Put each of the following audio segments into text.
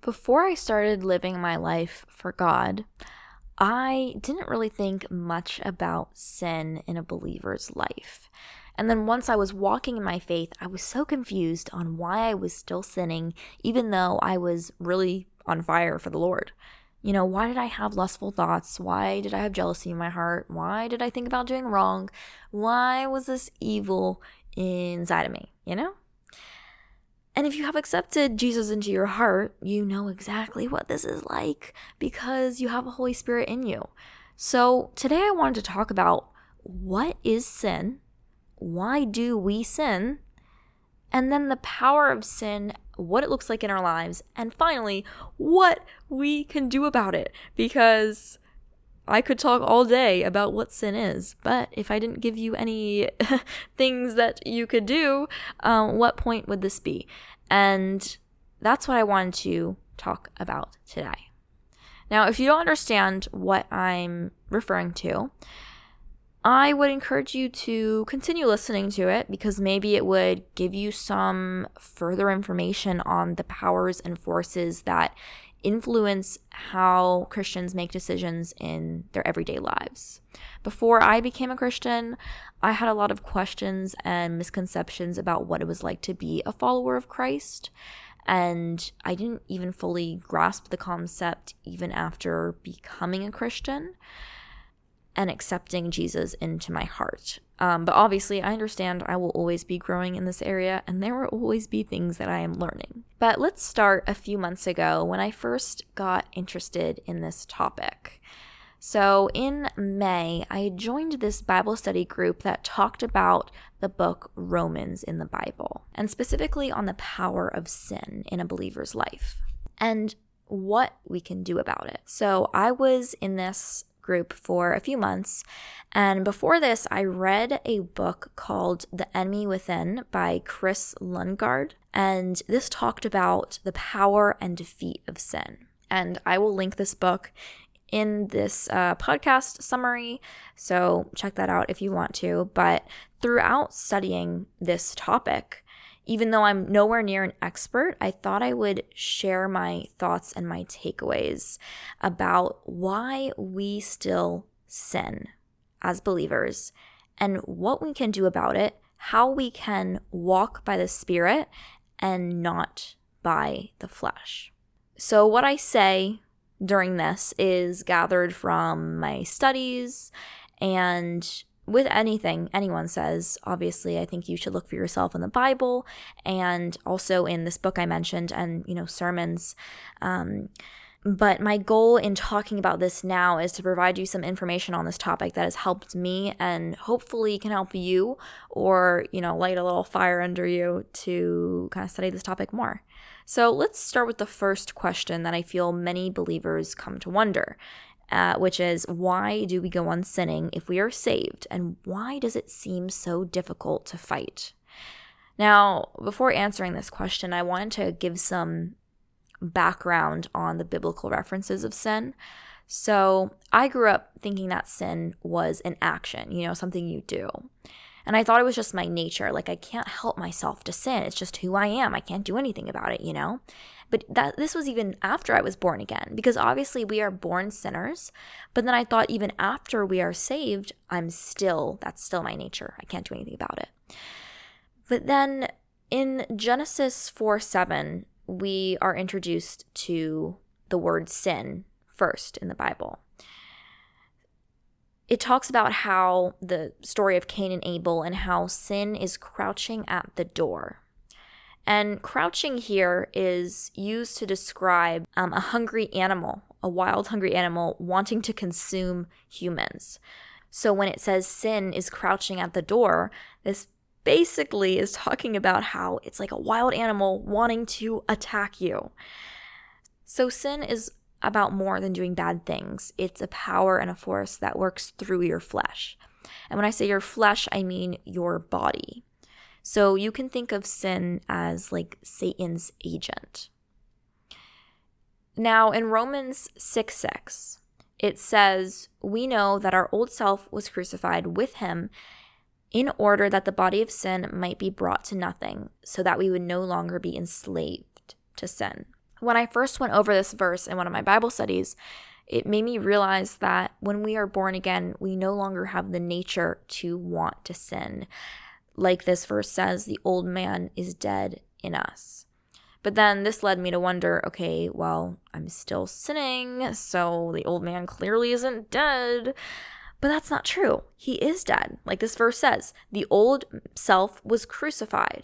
Before I started living my life for God, I didn't really think much about sin in a believer's life. And then once I was walking in my faith, I was so confused on why I was still sinning, even though I was really on fire for the Lord. Why did I have lustful thoughts? Why did I have jealousy in my heart? Why did I think about doing wrong? Why was this evil inside of me, And if you have accepted Jesus into your heart, you know exactly what this is like because you have a Holy Spirit in you. So today I wanted to talk about what is sin, why do we sin, and then the power of sin, what it looks like in our lives, and finally, what we can do about it. Because I could talk all day about what sin is, but if I didn't give you any things that you could do, what point would this be? And that's what I wanted to talk about today. Now, if you don't understand what I'm referring to, I would encourage you to continue listening to it because maybe it would give you some further information on the powers and forces that influence how Christians make decisions in their everyday lives. Before I became a Christian, I had a lot of questions and misconceptions about what it was like to be a follower of Christ, and I didn't even fully grasp the concept even after becoming a Christian and accepting Jesus into my heart. But obviously, I understand I will always be growing in this area, and there will always be things that I am learning. But let's start a few months ago when I first got interested in this topic. So in May, I joined this Bible study group that talked about the book Romans in the Bible, and specifically on the power of sin in a believer's life and what we can do about it. So I was in this group for a few months, and before this I read a book called The Enemy Within by Chris Lundgaard, and this talked about the power and defeat of sin. And I will link this book in this podcast summary, so check that out if you want to. But throughout studying this topic, even though I'm nowhere near an expert, I thought I would share my thoughts and my takeaways about why we still sin as believers and what we can do about it, how we can walk by the Spirit and not by the flesh. So what I say during this is gathered from my studies, and with anything anyone says, obviously, I think you should look for yourself in the Bible and also in this book I mentioned and, sermons. But my goal in talking about this now is to provide you some information on this topic that has helped me and hopefully can help you or, light a little fire under you to kind of study this topic more. So let's start with the first question that I feel many believers come to wonder. Which is, why do we go on sinning if we are saved? And why does it seem so difficult to fight? Now, before answering this question, I wanted to give some background on the biblical references of sin. So I grew up thinking that sin was an action, something you do. And I thought it was just my nature. Like, I can't help myself to sin. It's just who I am. I can't do anything about it, But this was even after I was born again, because obviously we are born sinners. But then I thought even after we are saved, that's still my nature. I can't do anything about it. But then in Genesis 4:7, we are introduced to the word sin first in the Bible. It talks about how the story of Cain and Abel and how sin is crouching at the door. And crouching here is used to describe a hungry animal, a wild hungry animal wanting to consume humans. So when it says sin is crouching at the door, this basically is talking about how it's like a wild animal wanting to attack you. So sin is about more than doing bad things. It's a power and a force that works through your flesh. And when I say your flesh, I mean your body. So you can think of sin as like Satan's agent. Now in Romans 6:6, it says, "We know that our old self was crucified with him in order that the body of sin might be brought to nothing, so that we would no longer be enslaved to sin." When I first went over this verse in one of my Bible studies, it made me realize that when we are born again, we no longer have the nature to want to sin. Like this verse says, the old man is dead in us. But then this led me to wonder, okay, well, I'm still sinning, so the old man clearly isn't dead. But that's not true. He is dead. Like this verse says, the old self was crucified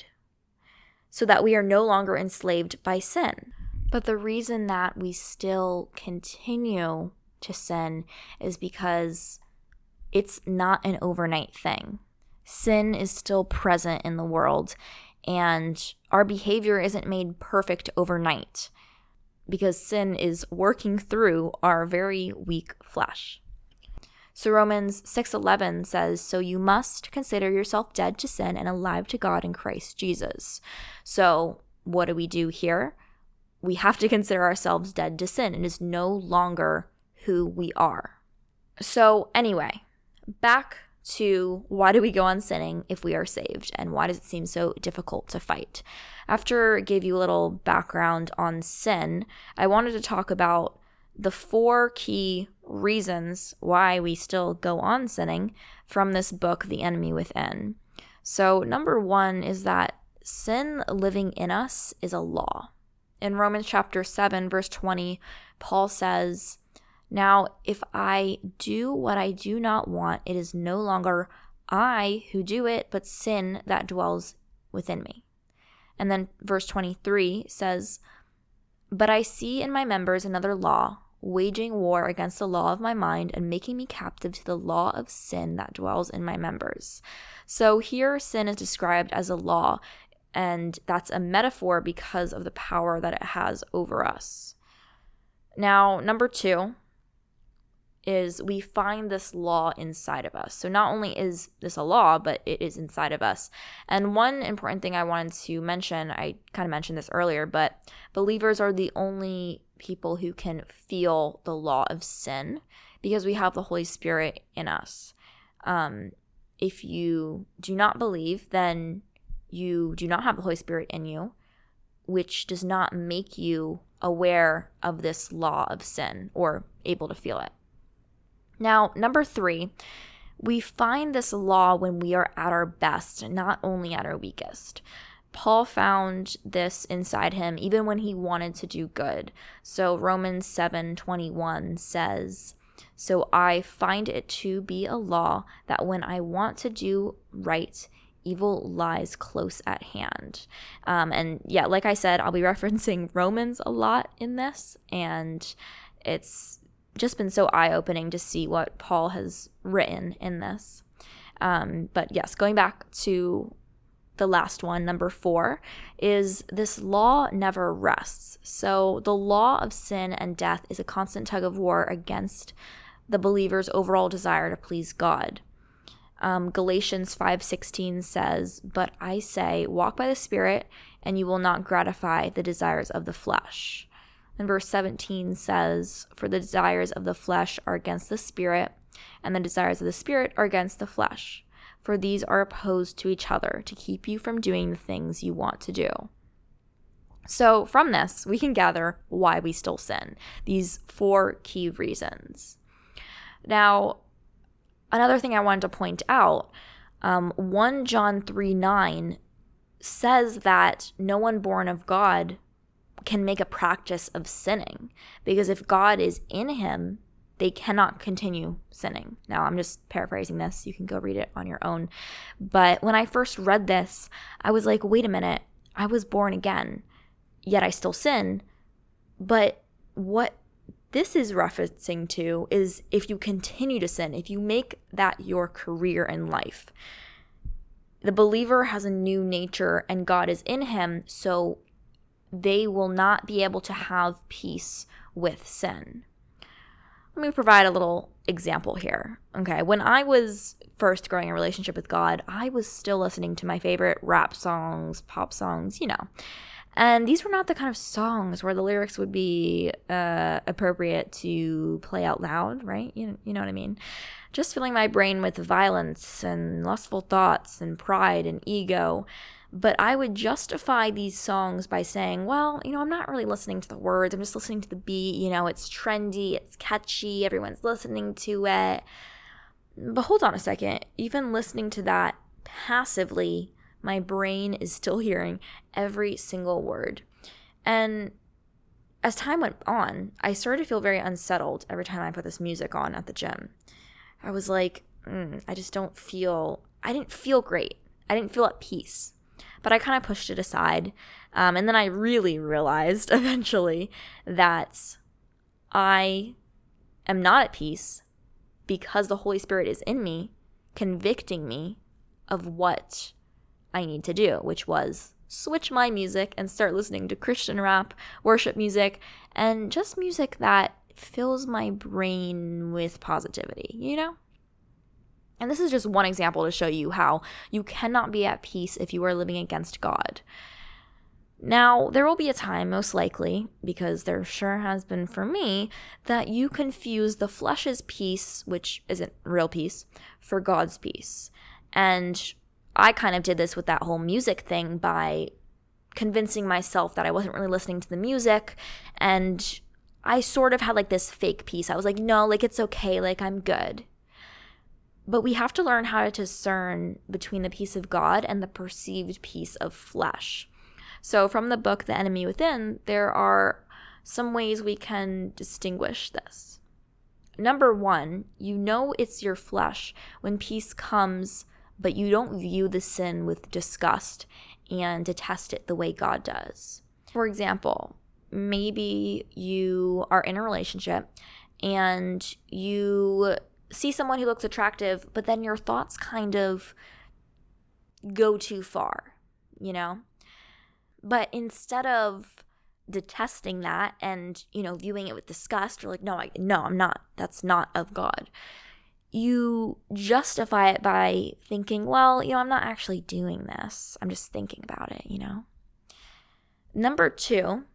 so that we are no longer enslaved by sin. But the reason that we still continue to sin is because it's not an overnight thing. Sin is still present in the world, and our behavior isn't made perfect overnight because sin is working through our very weak flesh. So Romans 6:11 says, so you must consider yourself dead to sin and alive to God in Christ Jesus. So what do we do here? We have to consider ourselves dead to sin. It is no longer who we are. So anyway, back to why do we go on sinning if we are saved, and why does it seem so difficult to fight? After I gave you a little background on sin, I wanted to talk about the 4 key reasons why we still go on sinning from this book, The Enemy Within. So number 1 is that sin living in us is a law. In Romans chapter 7, verse 20, Paul says, now if I do what I do not want, it is no longer I who do it, but sin that dwells within me. And then verse 23 says, but I see in my members another law, waging war against the law of my mind and making me captive to the law of sin that dwells in my members. So here sin is described as a law, and that's a metaphor because of the power that it has over us. Now, number 2 is we find this law inside of us. So not only is this a law, but it is inside of us. And one important thing I wanted to mention, I kind of mentioned this earlier, but believers are the only people who can feel the law of sin because we have the Holy Spirit in us. If you do not believe, then you do not have the Holy Spirit in you, which does not make you aware of this law of sin or able to feel it. Now, number 3, we find this law when we are at our best, not only at our weakest. Paul found this inside him even when he wanted to do good. So Romans 7:21 says, so I find it to be a law that when I want to do right, evil lies close at hand. And yeah, like I said, I'll be referencing Romans a lot in this, and it's just been so eye-opening to see what Paul has written in this. But yes, going back to the last one, number 4, is this law never rests. So the law of sin and death is a constant tug of war against the believer's overall desire to please God. Galatians 5:16 says, but I say, walk by the Spirit, and you will not gratify the desires of the flesh. And verse 17 says, for the desires of the flesh are against the Spirit, and the desires of the Spirit are against the flesh. For these are opposed to each other to keep you from doing the things you want to do. So from this, we can gather why we still sin. These 4 key reasons. Now, another thing I wanted to point out, 1 John 3:9 says that no one born of God can make a practice of sinning, because if God is in him, they cannot continue sinning. Now, I'm just paraphrasing this. You can go read it on your own. But when I first read this, I was like, wait a minute, I was born again, yet I still sin. But what this is referencing to is if you continue to sin, if you make that your career in life, the believer has a new nature and God is in him, so they will not be able to have peace with sin. Let me provide a little example here. Okay, when I was first growing a relationship with God, I was still listening to my favorite rap songs, pop songs, And these were not the kind of songs where the lyrics would be appropriate to play out loud, right? You know what I mean? Just filling my brain with violence and lustful thoughts and pride and ego. But I would justify these songs by saying, well, I'm not really listening to the words. I'm just listening to the beat. It's trendy, it's catchy, everyone's listening to it. But hold on a second. Even listening to that passively, my brain is still hearing every single word. And as time went on, I started to feel very unsettled every time I put this music on at the gym. I was like, I didn't feel great. I didn't feel at peace. But I kind of pushed it aside. And then I really realized eventually that I am not at peace because the Holy Spirit is in me, convicting me of what I need to do, which was switch my music and start listening to Christian rap, worship music, and just music that fills my brain with positivity, And this is just one example to show you how you cannot be at peace if you are living against God. Now, there will be a time, most likely, because there sure has been for me, that you confuse the flesh's peace, which isn't real peace, for God's peace. And I kind of did this with that whole music thing by convincing myself that I wasn't really listening to the music, and I sort of had like this fake peace. I was like, no, like it's okay, like I'm good. But we have to learn how to discern between the peace of God and the perceived peace of flesh. So from the book, The Enemy Within, there are some ways we can distinguish this. Number one, it's your flesh when peace comes, but you don't view the sin with disgust and detest it the way God does. For example, maybe you are in a relationship and you see someone who looks attractive, but then your thoughts kind of go too far, But instead of detesting that and, viewing it with disgust, or like, no, I'm not. That's not of God. You justify it by thinking, well, I'm not actually doing this. I'm just thinking about it, Number two,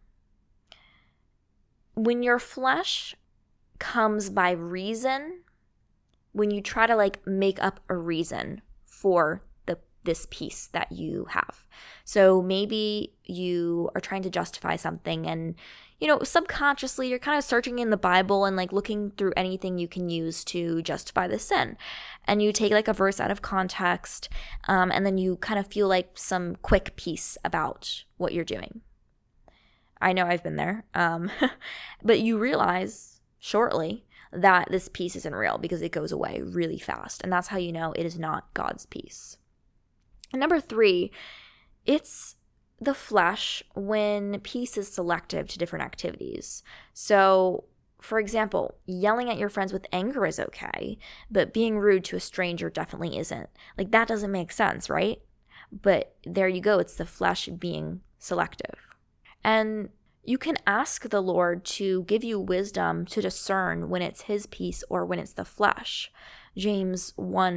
when your flesh comes by reason, when you try to make up a reason for this peace that you have. So maybe you are trying to justify something and, subconsciously you're kind of searching in the Bible and looking through anything you can use to justify the sin. And you take a verse out of context, and then you kind of feel some quick peace about what you're doing. I know I've been there. But you realize shortly that this peace isn't real because it goes away really fast. And that's how you know it is not God's peace. And number three, it's the flesh when peace is selective to different activities. So, for example, yelling at your friends with anger is okay, but being rude to a stranger definitely isn't. That doesn't make sense, right? But there you go. It's the flesh being selective. And you can ask the Lord to give you wisdom to discern when it's his peace or when it's the flesh. James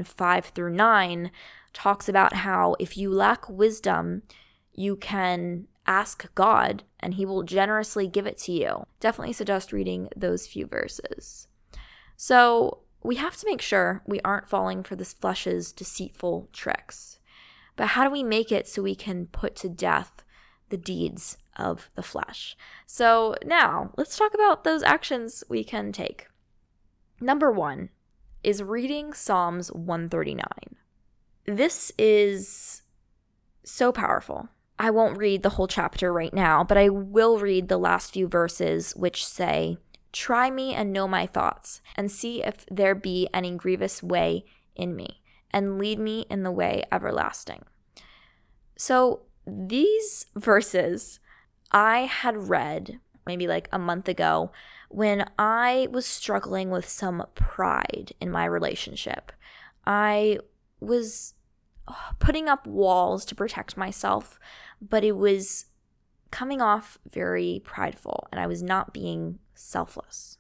1:5-9 talks about how if you lack wisdom, you can ask God and he will generously give it to you. Definitely suggest reading those few verses. So we have to make sure we aren't falling for this flesh's deceitful tricks. But how do we make it so we can put to death the deeds of the flesh? So now let's talk about those actions we can take. Number one is reading Psalms 139. This is so powerful. I won't read the whole chapter right now, but I will read the last few verses which say, "Try me and know my thoughts, and see if there be any grievous way in me, and lead me in the way everlasting." So these verses I had read maybe a month ago when I was struggling with some pride in my relationship. I was putting up walls to protect myself, but it was coming off very prideful and I was not being selfless.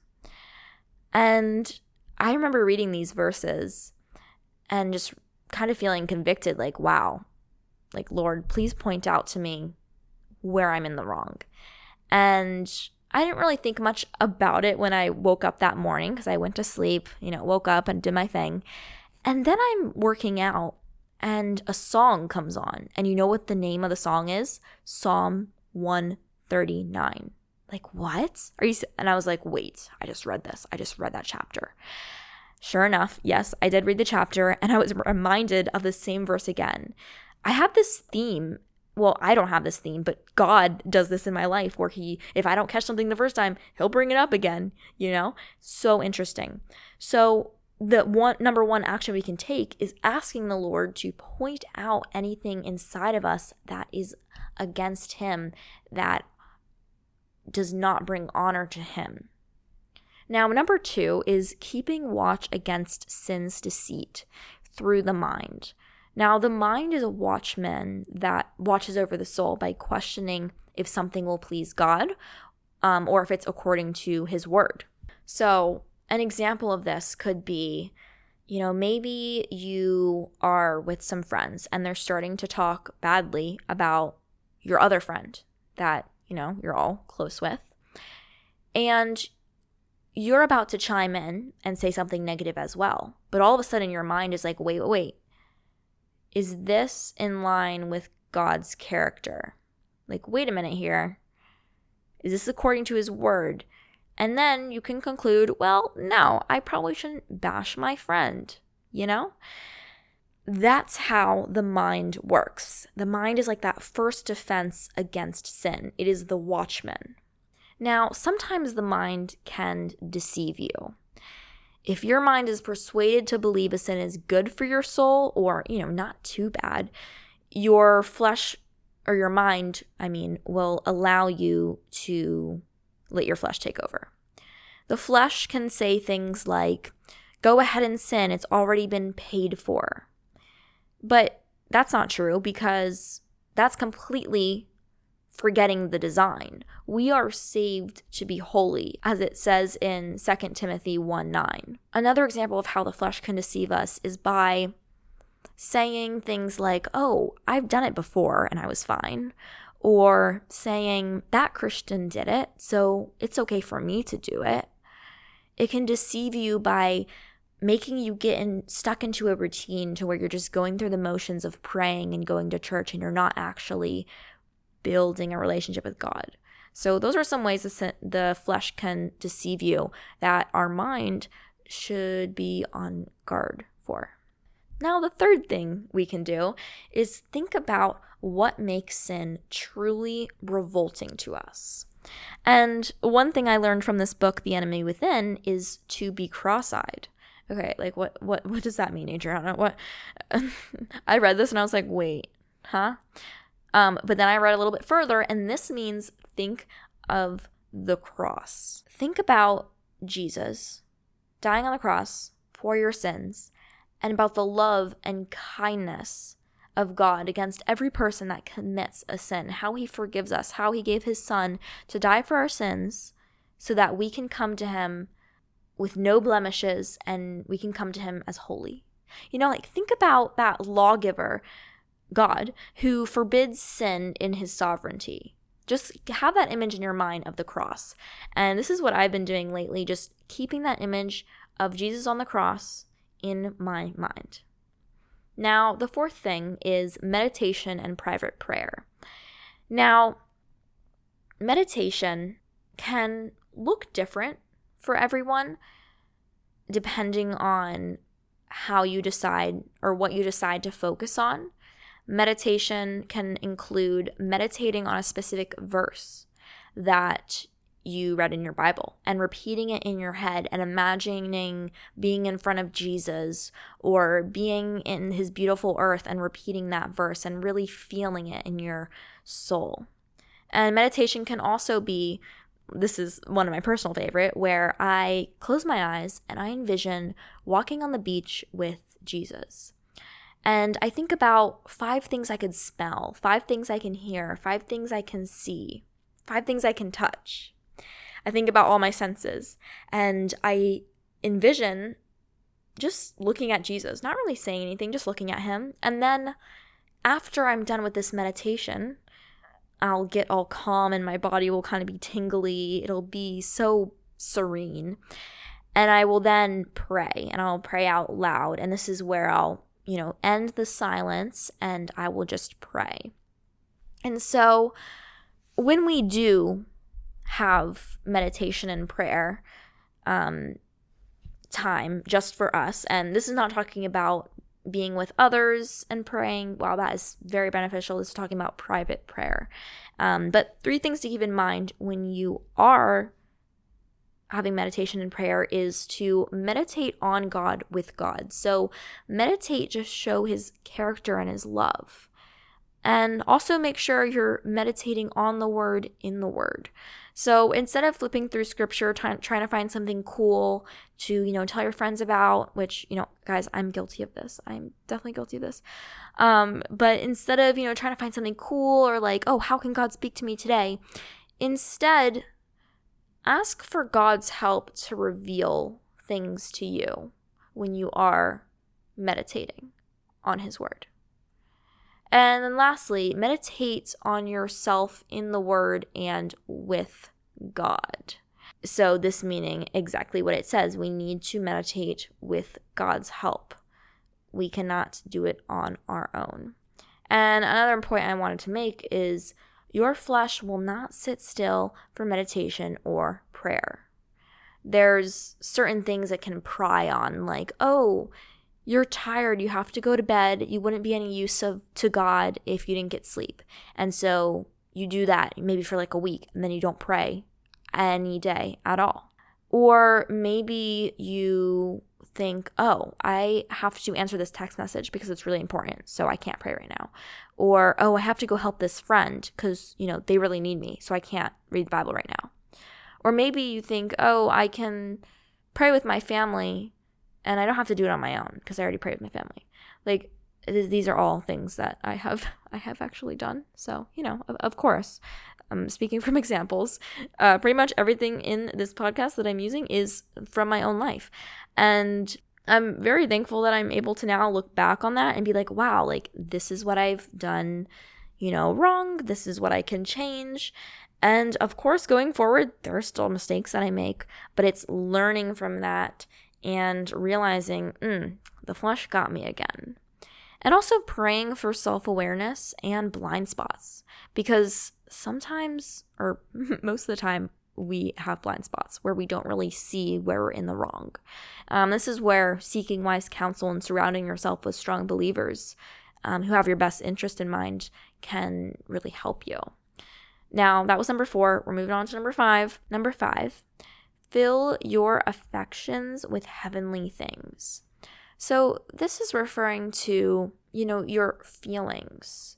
And I remember reading these verses and just kind of feeling convicted, wow, Lord, please point out to me where I'm in the wrong. And I didn't really think much about it when I woke up that morning because I went to sleep, woke up and did my thing. And then I'm working out and a song comes on. And you know what the name of the song is? Psalm 139. Like, what? And I was like, wait, I just read this. I just read that chapter. Sure enough, yes, I did read the chapter, and I was reminded of the same verse again. I have this theme. Well, I don't have this theme, but God does this in my life where if I don't catch something the first time, he'll bring it up again, So interesting. So the number one action we can take is asking the Lord to point out anything inside of us that is against him, that does not bring honor to him. Now, number 2 is keeping watch against sin's deceit through the mind. Now, the mind is a watchman that watches over the soul by questioning if something will please God, or if it's according to his word. So, an example of this could be, maybe you are with some friends and they're starting to talk badly about your other friend that, you're all close with. And you're about to chime in and say something negative as well. But all of a sudden your mind is like, wait. Is this in line with God's character? Like, wait a minute here. Is this according to his word? And then you can conclude, well, no, I probably shouldn't bash my friend, That's how the mind works. The mind is like that first defense against sin. It is the watchman. Now, sometimes the mind can deceive you. If your mind is persuaded to believe a sin is good for your soul or, not too bad, your flesh or your mind, will allow you to let your flesh take over. The flesh can say things like, go ahead and sin, it's already been paid for. But that's not true because that's completely forgetting the design. We are saved to be holy, as it says in 2 Timothy 1:9. Another example of how the flesh can deceive us is by saying things like, oh, I've done it before and I was fine. Or saying, that Christian did it, so it's okay for me to do it. It can deceive you by making you get stuck into a routine to where you're just going through the motions of praying and going to church and you're not actually building a relationship with God. So those are some ways the flesh can deceive you that our mind should be on guard for. Now, the third thing we can do is think about what makes sin truly revolting to us. And one thing I learned from this book, The Enemy Within, is to be cross-eyed. Okay, like what does that mean, Adriana? What? I read this and I was like, wait, huh? But then I read a little bit further, and this means think of the cross. Think about Jesus dying on the cross for your sins, and about the love and kindness of God against every person that commits a sin, how he forgives us, how he gave his son to die for our sins so that we can come to him with no blemishes and we can come to him as holy. Think about that lawgiver, God, who forbids sin in his sovereignty. Just have that image in your mind of the cross. And this is what I've been doing lately, just keeping that image of Jesus on the cross in my mind. Now, the fourth thing is meditation and private prayer. Now, meditation can look different for everyone depending on how you decide or what you decide to focus on. Meditation can include meditating on a specific verse that you read in your Bible and repeating it in your head and imagining being in front of Jesus or being in his beautiful earth and repeating that verse and really feeling it in your soul. And meditation can also be, this is one of my personal favorite, where I close my eyes and I envision walking on the beach with Jesus. And I think about 5 things I could smell, 5 things I can hear, 5 things I can see, 5 things I can touch. I think about all my senses, and I envision just looking at Jesus, not really saying anything, just looking at him. And then after I'm done with this meditation, I'll get all calm and my body will kind of be tingly. It'll be so serene. And I will then pray, and I'll pray out loud. And this is where I'll, end the silence and I will just pray. And so when we do have meditation and prayer time just for us, and this is not talking about being with others and praying, while that is very beneficial, this is talking about private prayer. But 3 things to keep in mind when you are having meditation and prayer is to meditate on God with God. So meditate, just show his character and his love. And also make sure you're meditating on the word in the word. So instead of flipping through scripture, trying to find something cool to, tell your friends about, which, guys, I'm guilty of this. I'm definitely guilty of this. But instead of, trying to find something cool or like, oh, how can God speak to me today? Instead, ask for God's help to reveal things to you when you are meditating on his word. And then lastly, meditate on yourself in the word and with God. So this meaning exactly what it says. We need to meditate with God's help. We cannot do it on our own. And another point I wanted to make is your flesh will not sit still for meditation or prayer. There's certain things it can pry on, like, oh, you're tired, you have to go to bed, you wouldn't be any use to God if you didn't get sleep. And so you do that maybe for like a week, and then you don't pray any day at all. Or maybe you think, oh, I have to answer this text message because it's really important, so I can't pray right now. Or, oh, I have to go help this friend because, they really need me, so I can't read the Bible right now. Or maybe you think, oh, I can pray with my family and I don't have to do it on my own because I already prayed with my family. Like, these are all things that I have actually done. So, of course, I'm speaking from examples. Pretty much everything in this podcast that I'm using is from my own life. And I'm very thankful that I'm able to now look back on that and be like, wow, like, this is what I've done, wrong. This is what I can change. And of course, going forward, there are still mistakes that I make, but it's learning from that and realizing, the flesh got me again. And also praying for self-awareness and blind spots, because sometimes, or most of the time, we have blind spots where we don't really see where we're in the wrong. This is where seeking wise counsel and surrounding yourself with strong believers who have your best interest in mind can really help you. Now, that was number 4. We're moving on to number 5. Number 5. Fill your affections with heavenly things. So this is referring to, your feelings.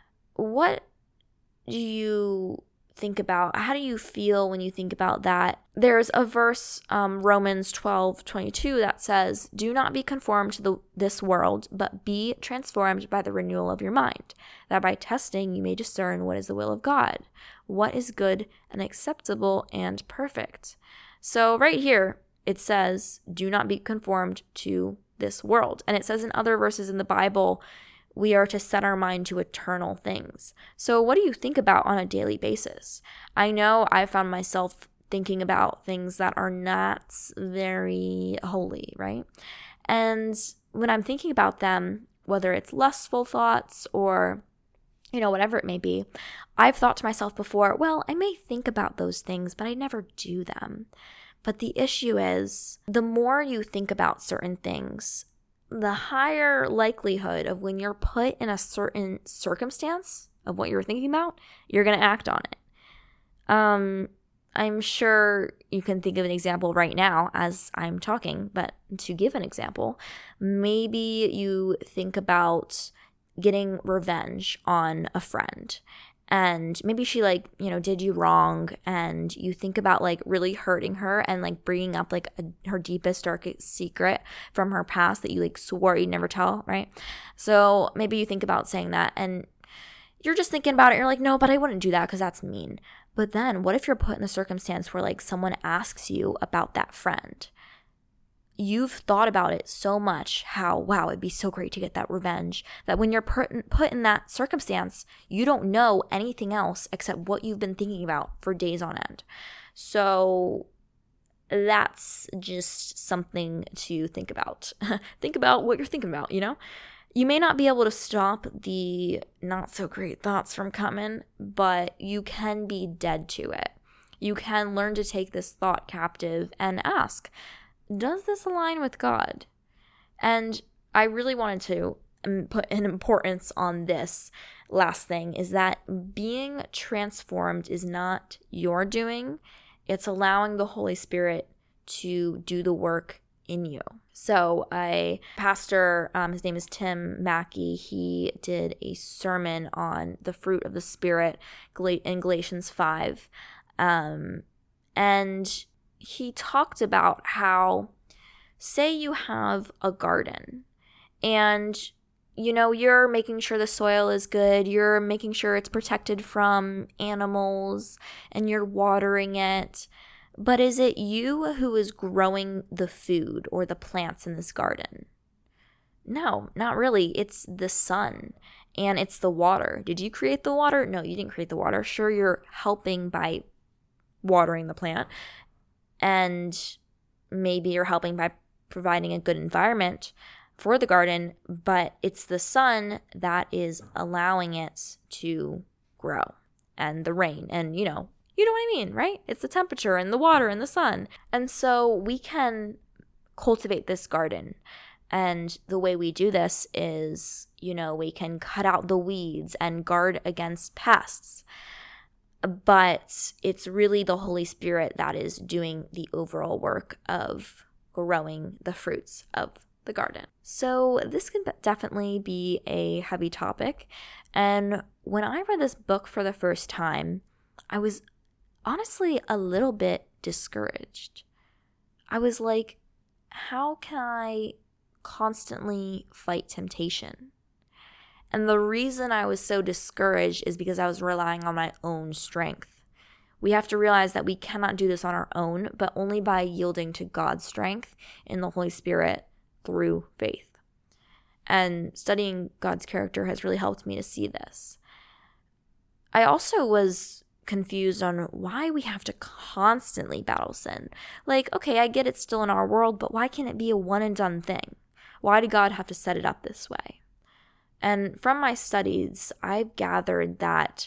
What do you think about? How do you feel when you think about that? There's a verse, Romans 12:22, that says, "Do not be conformed to this world, but be transformed by the renewal of your mind, that by testing you may discern what is the will of God, what is good and acceptable and perfect." So right here, it says, do not be conformed to this world. And it says in other verses in the Bible, we are to set our mind to eternal things. So what do you think about on a daily basis? I know I found myself thinking about things that are not very holy, right? And when I'm thinking about them, whether it's lustful thoughts or whatever it may be, I've thought to myself before, well, I may think about those things, but I never do them. But the issue is, the more you think about certain things, the higher likelihood of when you're put in a certain circumstance of what you're thinking about, you're going to act on it. I'm sure you can think of an example right now as I'm talking, but to give an example, maybe you think about getting revenge on a friend, and maybe she did you wrong, and you think about really hurting her and bringing up her deepest darkest secret from her past that you swore you'd never tell, right? So maybe you think about saying that, and you're just thinking about it, and you're like, no, but I wouldn't do that because that's mean. But then what if you're put in a circumstance where someone asks you about that friend? you've thought about it so much, how, wow, it'd be so great to get that revenge, that when you're put in that circumstance, you don't know anything else except what you've been thinking about for days on end. So that's just something to think about. Think about what you're thinking about, you know? You may not be able to stop the not so great thoughts from coming, but you can be dead to it. You can learn to take this thought captive and ask, does this align with God? And I really wanted to put an importance on this last thing, is that being transformed is not your doing. It's allowing the Holy Spirit to do the work in you. So a pastor, his name is Tim Mackie, he did a sermon on the fruit of the Spirit in Galatians 5. And he talked about how, say you have a garden and, you know, you're making sure the soil is good, you're making sure it's protected from animals, and you're watering it. But is it you who is growing the food or the plants in this garden? No, not really. It's the sun and it's the water. Did you create the water? No, you didn't create the water. Sure, you're helping by watering the plant, and maybe you're helping by providing a good environment for the garden, but it's the sun that is allowing it to grow, and the rain, and you know what I mean, right? It's the temperature and the water and the sun. And so we can cultivate this garden. And the way we do this is, we can cut out the weeds and guard against pests. But it's really the Holy Spirit that is doing the overall work of growing the fruits of the garden. So this can definitely be a heavy topic. And when I read this book for the first time, I was honestly a little bit discouraged. I was like, how can I constantly fight temptation? And the reason I was so discouraged is because I was relying on my own strength. We have to realize that we cannot do this on our own, but only by yielding to God's strength in the Holy Spirit through faith. And studying God's character has really helped me to see this. I also was confused on why we have to constantly battle sin. Like, okay, I get it's still in our world, but why can't it be a one and done thing? Why did God have to set it up this way? And from my studies, I've gathered that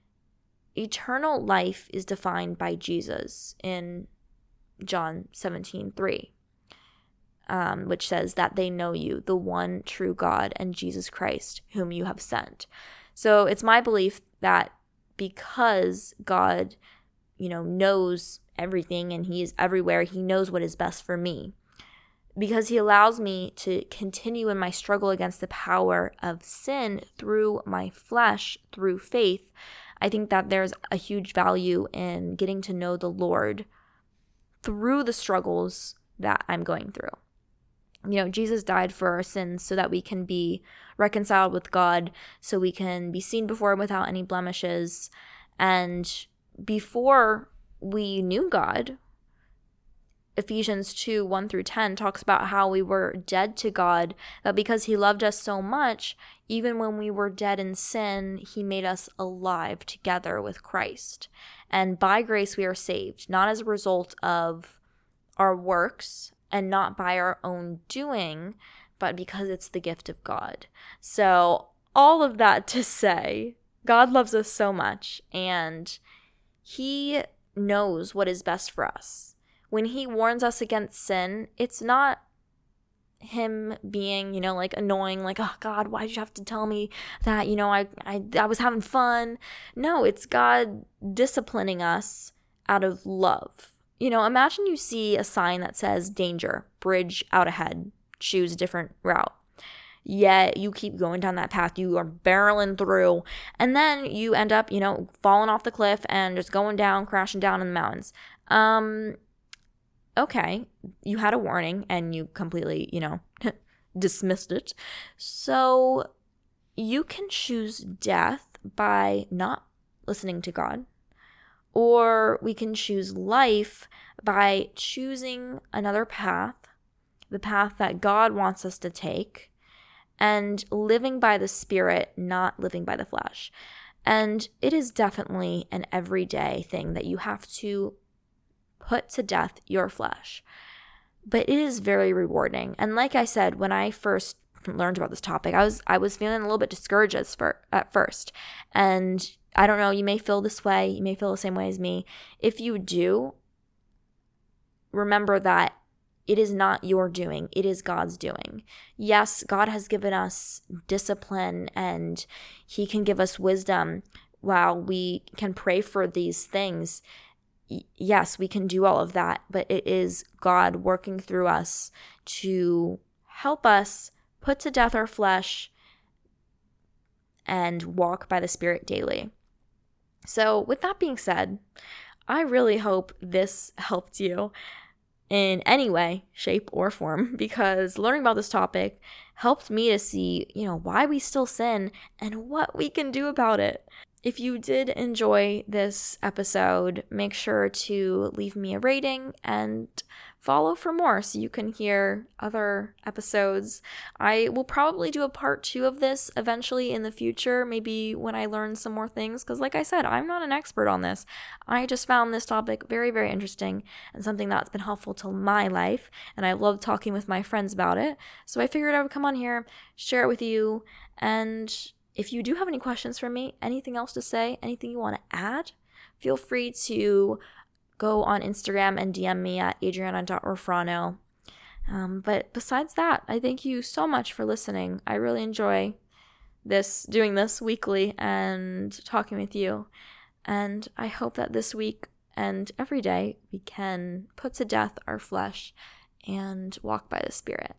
eternal life is defined by Jesus in John 17:3, which says that they know you, the one true God, and Jesus Christ, whom you have sent. So it's my belief that because God, knows everything and he is everywhere, he knows what is best for me. Because he allows me to continue in my struggle against the power of sin through my flesh, through faith, I think that there's a huge value in getting to know the Lord through the struggles that I'm going through. Jesus died for our sins so that we can be reconciled with God, so we can be seen before him without any blemishes. And before we knew God, Ephesians 2:1-10 talks about how we were dead to God, that because he loved us so much, even when we were dead in sin, he made us alive together with Christ. And by grace we are saved, not as a result of our works and not by our own doing, but because it's the gift of God. So all of that to say, God loves us so much, and he knows what is best for us. When he warns us against sin, it's not him being, like annoying, like, oh God, why did you have to tell me that, I was having fun. No, it's God disciplining us out of love. Imagine you see a sign that says danger, bridge out ahead, choose a different route. Yet you keep going down that path, you are barreling through, and then you end up, falling off the cliff and just going down, crashing down in the mountains. Okay, you had a warning and you completely, dismissed it. So you can choose death by not listening to God, or we can choose life by choosing another path the path that God wants us to take, and living by the Spirit, not living by the flesh. And it is definitely an everyday thing that you have to put to death your flesh. But it is very rewarding. And like I said, when I first learned about this topic, I was feeling a little bit discouraged at first. And I don't know, you may feel this way, you may feel the same way as me. If you do, remember that it is not your doing, it is God's doing. Yes, God has given us discipline and He can give us wisdom while we can pray for these things. Yes, we can do all of that, but it is God working through us to help us put to death our flesh and walk by the Spirit daily. So with that being said, I really hope this helped you in any way, shape, or form, because learning about this topic helped me to see, why we still sin and what we can do about it. If you did enjoy this episode, make sure to leave me a rating and follow for more so you can hear other episodes. I will probably do a part 2 of this eventually in the future, maybe when I learn some more things, because like I said, I'm not an expert on this. I just found this topic very, very interesting and something that's been helpful to my life, and I love talking with my friends about it. So I figured I would come on here, share it with you, and if you do have any questions for me, anything else to say, anything you want to add, feel free to go on Instagram and DM me at adriana.orfrano. But besides that, I thank you so much for listening. I really enjoy doing this weekly and talking with you. And I hope that this week and every day we can put to death our flesh and walk by the Spirit.